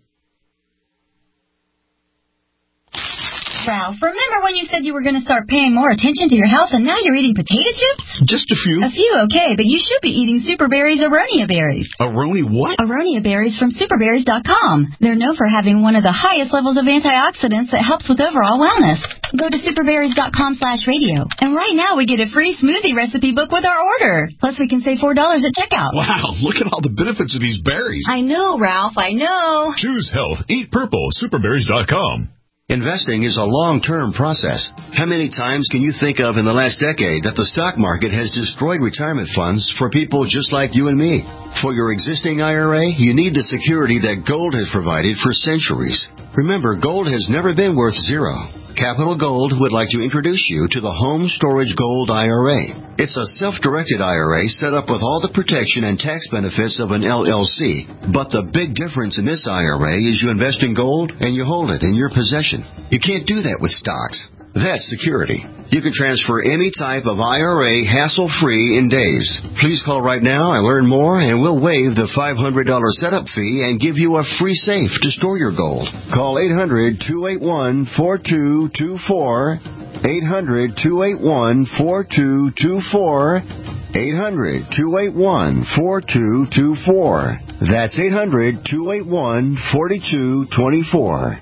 Ralph, remember when you said you were going to start paying more attention to your health and now you're eating potato chips? Just a few. A few, okay, but you should be eating Super Berries Aronia Berries. Aroni what? Aronia Berries from super berries dot com. They're known for having one of the highest levels of antioxidants that helps with overall wellness. Go to super berries dot com slash radio. And right now we get a free smoothie recipe book with our order. Plus we can save four dollars at checkout. Wow, look at all the benefits of these berries. I know, Ralph, I know. Choose health. Eat purple. super berries dot com. Investing is a long-term process. How many times can you think of in the last decade that the stock market has destroyed retirement funds for people just like you and me? For your existing I R A, you need the security that gold has provided for centuries. Remember, gold has never been worth zero. Capital Gold would like to introduce you to the Home Storage Gold I R A. It's a self-directed I R A set up with all the protection and tax benefits of an L L C. But the big difference in this I R A is you invest in gold and you hold it in your possession. You can't do that with stocks. That's security. You can transfer any type of I R A hassle-free in days. Please call right now and learn more, and we'll waive the five hundred dollars setup fee and give you a free safe to store your gold. Call eight hundred, two eight one, four two two four, eight hundred, two eight one, four two two four, eight hundred, two eight one, four two two four. That's eight hundred, two eight one, four two two four.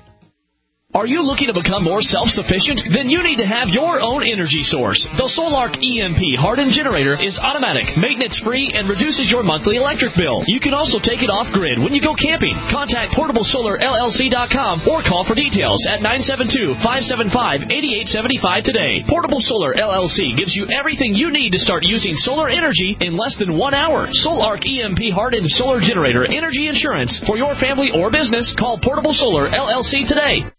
Are you looking to become more self-sufficient? Then you need to have your own energy source. The Solark E M P hardened generator is automatic, maintenance-free, and reduces your monthly electric bill. You can also take it off-grid when you go camping. Contact portable solar L L C dot com or call for details at nine seven two, five seven five, eight eight seven five today. Portable Solar L L C gives you everything you need to start using solar energy in less than one hour. Solark E M P hardened solar generator energy insurance for your family or business. Call Portable Solar L L C today.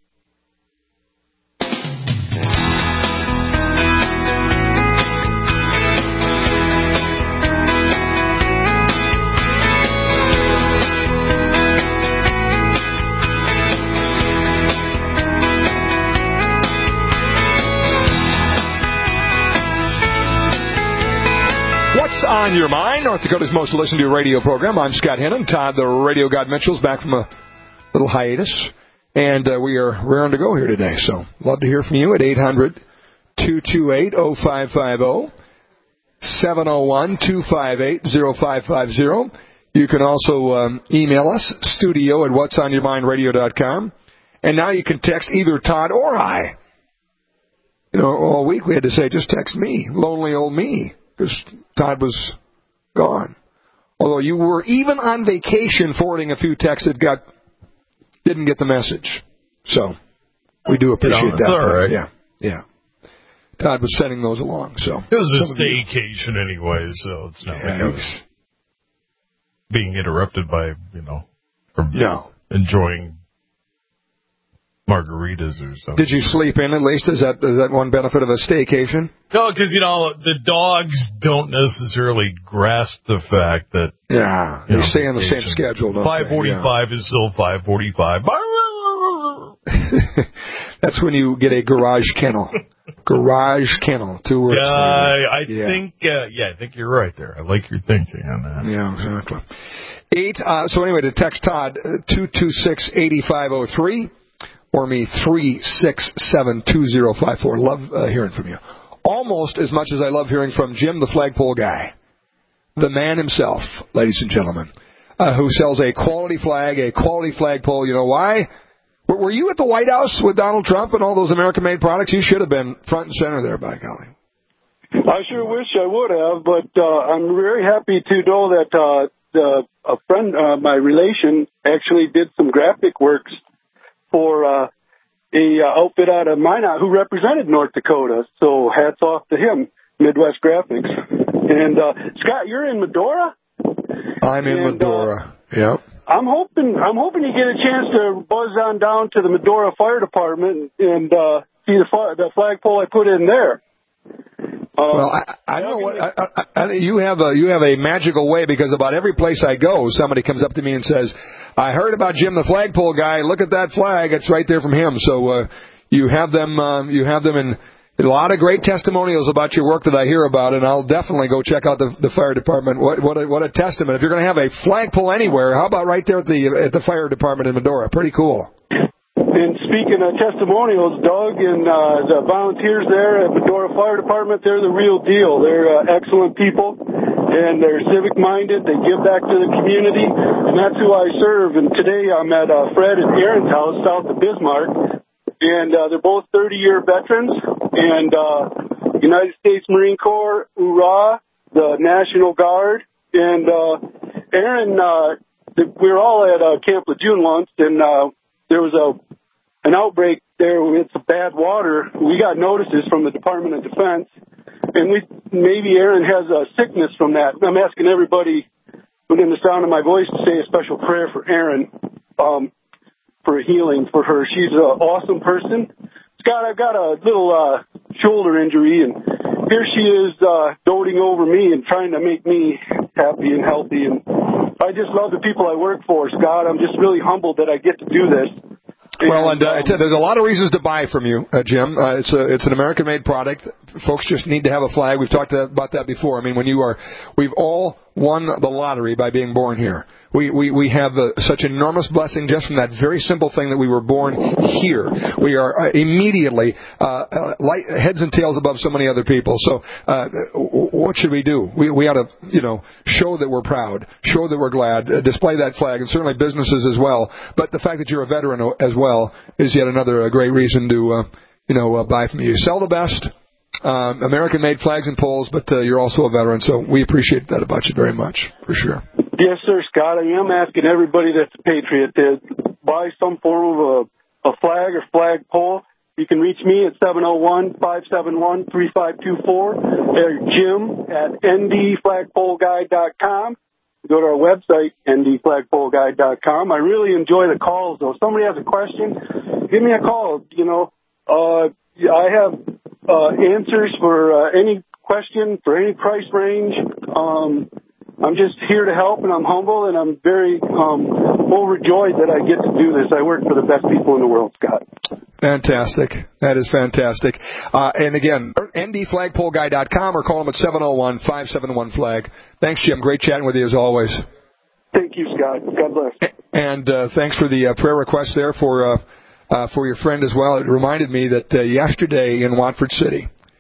What's on your mind? North Dakota's most listened to radio program. I'm Scott Hennon. Todd, the Radio God Mitchell's back from a little hiatus. And uh, we are raring to go here today. So love to hear from you at eight hundred, two two eight, oh five five oh. seven oh one, two five eight, oh five five oh. You can also um, email us, studio at what's on your mind radio dot com. And now you can text either Todd or I. You know, all week we had to say, just text me, lonely old me, because Todd was gone. Although you were even on vacation forwarding a few texts that got didn't get the message. So we do appreciate you know, that. All right. Yeah, yeah. Todd was sending those along. So it was a staycation anyway, so it's not yeah, like I was being interrupted by, you know, from no. enjoying margaritas or something. Did you sleep in at least? Is that is that one benefit of a staycation? No, because, you know, the dogs don't necessarily grasp the fact that... Yeah, you they know, stay on the same schedule, don't five forty-five they? is still five forty-five. That's when you get a garage kennel. Garage kennel, two words. Yeah, I, I yeah. think, uh, yeah, I think you're right there. I like your thinking on that. Yeah, exactly. Eight, uh, so anyway, to text Todd, uh, two two six, eight five oh three. Or me, three six seven, two zero five four. Love uh, hearing from you. Almost as much as I love hearing from Jim, the flagpole guy. The man himself, ladies and gentlemen, uh, who sells a quality flag, a quality flagpole. You know why? Were you at the White House with Donald Trump and all those American-made products? You should have been front and center there, by golly. I sure wish I would have, but uh, I'm very happy to know that uh, the, a friend, uh, my relation, actually did some graphic works for uh, a uh, outfit out of Minot who represented North Dakota. So hats off to him, Midwest Graphics. And uh, Scott, you're in Medora? I'm in and, Medora. Uh, yep. I'm hoping I'm hoping you get a chance to buzz on down to the Medora Fire Department and uh, see the fi- the flagpole I put in there. Um, well, I, I don't know what I, I, I, you have. A you have a magical way, because about every place I go, somebody comes up to me and says, "I heard about Jim, the flagpole guy. Look at that flag; it's right there from him." So uh, you have them. Um, you have them in. A lot of great testimonials about your work that I hear about, and I'll definitely go check out the, the fire department. What, what, a, what a testament! If you're going to have a flagpole anywhere, how about right there at the at the fire department in Medora? Pretty cool. And speaking of testimonials, Doug and uh, the volunteers there at Medora Fire Department, they're the real deal. They're uh, excellent people, and they're civic-minded. They give back to the community, and that's who I serve. And today I'm at uh, Fred and Aaron's house south of Bismarck. And uh, they're both thirty-year veterans, and uh, United States Marine Corps, hoorah, the National Guard. And uh, Aaron, uh, the, we were all at uh, Camp Lejeune once, and uh, there was a an outbreak there with some bad water. We got notices from the Department of Defense, and we maybe Aaron has a sickness from that. I'm asking everybody within the sound of my voice to say a special prayer for Aaron. Um, for healing for her. She's an awesome person. Scott, I've got a little uh, shoulder injury, and here she is uh, doting over me and trying to make me happy and healthy. And I just love the people I work for, Scott. I'm just really humbled that I get to do this. Well, and uh, I tell you, there's a lot of reasons to buy from you, uh, Jim. Uh, it's a it's an American-made product. Folks just need to have a flag. We've talked about that before. I mean, when you are, we've all won the lottery by being born here. We we we have uh, such enormous blessing just from that very simple thing that we were born here. We are uh, immediately uh, uh, light, heads and tails above so many other people. So uh, what should we do? We we ought to you know show that we're proud, show that we're glad, uh, display that flag, and certainly businesses as well. But the fact that you're a veteran as well is yet another uh, great reason to uh, you know uh, buy from you. Sell the best. Um, American-made flags and poles, but uh, you're also a veteran, so we appreciate that about you very much, for sure. Yes, sir, Scott. I am asking everybody that's a patriot to buy some form of a, a flag or flag pole. You can reach me at seven oh one, five seven one, three five two four or Jim at n d flagpole guide dot com. Go to our website, n d flagpole guide dot com. I really enjoy the calls, though. If somebody has a question, give me a call. You know, uh, I have uh, answers for uh, any question, for any price range. Um, I'm just here to help, and I'm humble, and I'm very um, overjoyed that I get to do this. I work for the best people in the world, Scott. Fantastic. That is fantastic. Uh, and again, n d flagpole guide dot com or call them at seven oh one, five seven one, flag. Thanks, Jim. Great chatting with you as always. Thank you, Scott. God bless. And uh, thanks for the uh, prayer request there for uh, uh, for your friend as well. It reminded me that uh, yesterday in Watford City,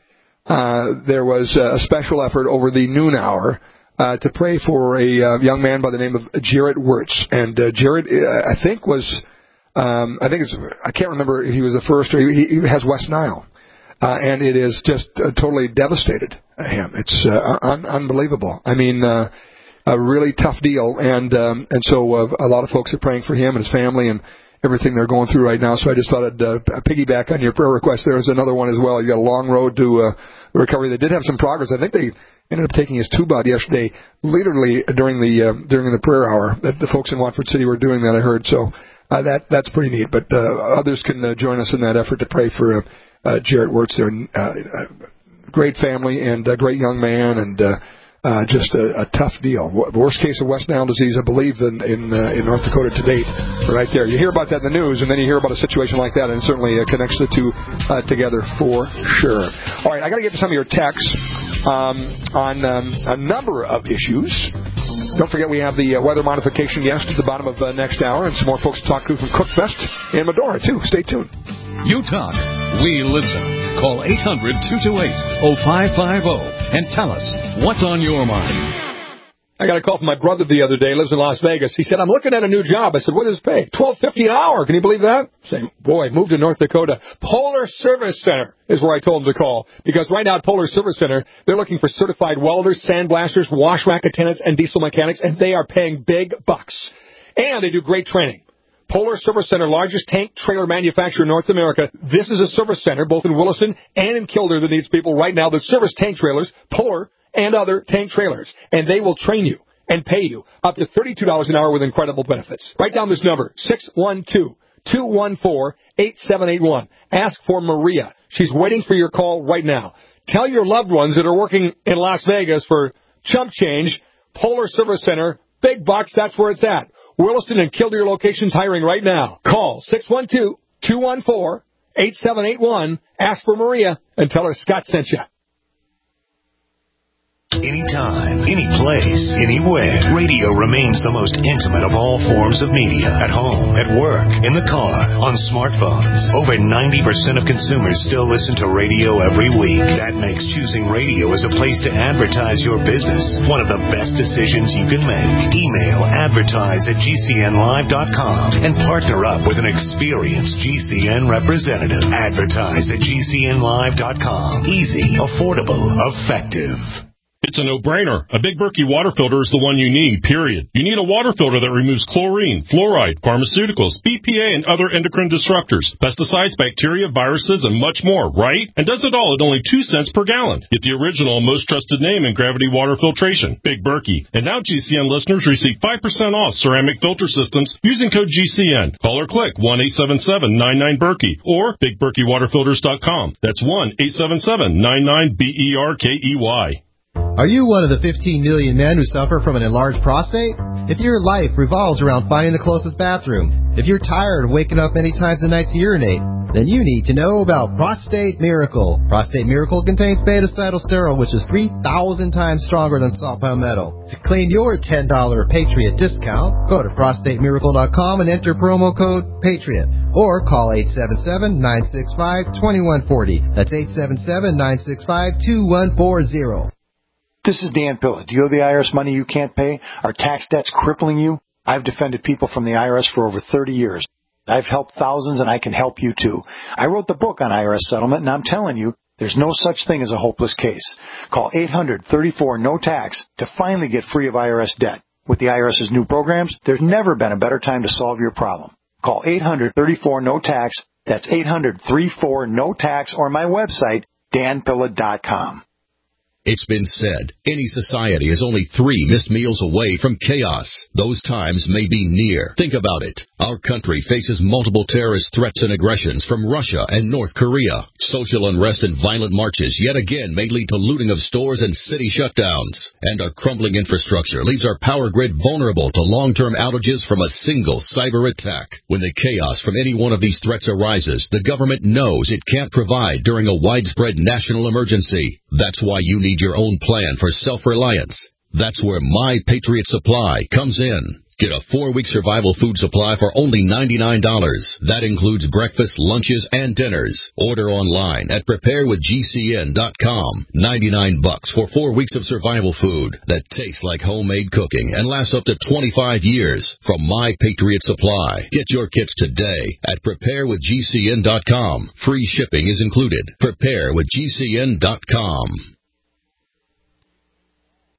uh, there was a special effort over the noon hour uh, to pray for a uh, young man by the name of Jarrett Wirtz. And uh, Jarrett, uh, I think, was, um, I think it's, I can't remember if he was the first, or he, he has West Nile. Uh, and it is just uh, totally devastated him. It's uh, un- unbelievable. I mean, uh, a really tough deal. And um, and so uh, a lot of folks are praying for him and his family and everything they're going through right now. So I just thought I'd uh, piggyback on your prayer request. There was another one as well. You got a long road to uh, recovery. They did have some progress. I think they ended up taking his tube out yesterday, literally during the uh, during the prayer hour. That the folks in Watford City were doing that, I heard. So uh, that that's pretty neat. But uh, others can uh, join us in that effort to pray for uh, uh, Jarrett Wirtz there. Uh, great family and a great young man, and uh, uh, just a, a tough deal. Worst case of West Nile disease, I believe, in in, uh, in North Dakota to date. Right there, you hear about that in the news, and then you hear about a situation like that, and it certainly uh, connects the two uh, together for sure. All right, I got to get to some of your texts um, on um, a number of issues. Don't forget we have the uh, weather modification guest at the bottom of uh, next hour, and some more folks to talk to from Cookfest in Medora too. Stay tuned. You talk, we listen. Call eight hundred, two two eight, oh five five oh and tell us what's on your mind. I got a call from my brother the other day, lives in Las Vegas. He said, I'm looking at a new job. I said, what does it pay? twelve fifty an hour. Can you believe that? I said, boy, moved to North Dakota. Polar Service Center is where I told him to call. Because right now at Polar Service Center, they're looking for certified welders, sandblasters, wash rack attendants, and diesel mechanics, and they are paying big bucks. And they do great training. Polar Service Center, largest tank trailer manufacturer in North America. This is a service center, both in Williston and in Kildare, that needs people right now that service tank trailers, Polar, and other tank trailers. And they will train you and pay you up to thirty-two dollars an hour with incredible benefits. Write down this number, six one two, two one four, eight seven eight one. Ask for Maria. She's waiting for your call right now. Tell your loved ones that are working in Las Vegas for chump change, Polar Service Center, big bucks, that's where it's at. Williston and Kildare locations hiring right now. Call six one two, two one four, eight seven eight one. Ask for Maria and tell her Scott sent you. Anytime, any place, anywhere, radio remains the most intimate of all forms of media. At home, at work, in the car, on smartphones. Over ninety percent of consumers still listen to radio every week. That makes choosing radio as a place to advertise your business one of the best decisions you can make. Email advertise at G C N live dot com and partner up with an experienced G C N representative. Advertise at G C N live dot com. Easy, affordable, effective. It's a no-brainer. A Big Berkey water filter is the one you need, period. You need a water filter that removes chlorine, fluoride, pharmaceuticals, B P A, and other endocrine disruptors, pesticides, bacteria, viruses, and much more, right? And does it all at only two cents per gallon. Get the original, most trusted name in gravity water filtration, Big Berkey. And now G C N listeners receive five percent off ceramic filter systems using code G C N. Call or click one eight seven seven, nine nine, Berkey or big berkey water filters dot com. That's one eight seven seven, nine nine, B E R K E Y. Are you one of the fifteen million men who suffer from an enlarged prostate? If your life revolves around finding the closest bathroom, if you're tired of waking up many times a night to urinate, then you need to know about Prostate Miracle. Prostate Miracle contains beta-cytosterol, which is three thousand times stronger than salt palmetto. To claim your ten dollars Patriot discount, go to prostate miracle dot com and enter promo code PATRIOT. Or call eight seven seven, nine six five, two one four zero. That's eight seven seven, nine six five, two one four zero. This is Dan Pilla. Do you owe the I R S money you can't pay? Are tax debts crippling you? I've defended people from the I R S for over thirty years. I've helped thousands, and I can help you too. I wrote the book on I R S settlement, and I'm telling you, there's no such thing as a hopeless case. Call eight hundred, thirty-four, no tax to finally get free of I R S debt. With the IRS's new programs, there's never been a better time to solve your problem. Call eight hundred, thirty-four, no tax. That's eight hundred, thirty-four, no tax, or my website, dan pilla dot com. It's been said, any society is only three missed meals away from chaos. Those times may be near. Think about it. Our country faces multiple terrorist threats and aggressions from Russia and North Korea. Social unrest and violent marches yet again may lead to looting of stores and city shutdowns. And our crumbling infrastructure leaves our power grid vulnerable to long-term outages from a single cyber attack. When the chaos from any one of these threats arises, the government knows it can't provide during a widespread national emergency. That's why you need your own plan for self-reliance. That's where My Patriot Supply comes in. Get a four-week survival food supply for only ninety-nine dollars. That includes breakfast, lunches, and dinners. Order online at prepare with G C N dot com. ninety-nine bucks for four weeks of survival food that tastes like homemade cooking and lasts up to twenty-five years from My Patriot Supply. Get your kits today at prepare with G C N dot com. Free shipping is included. prepare with G C N dot com.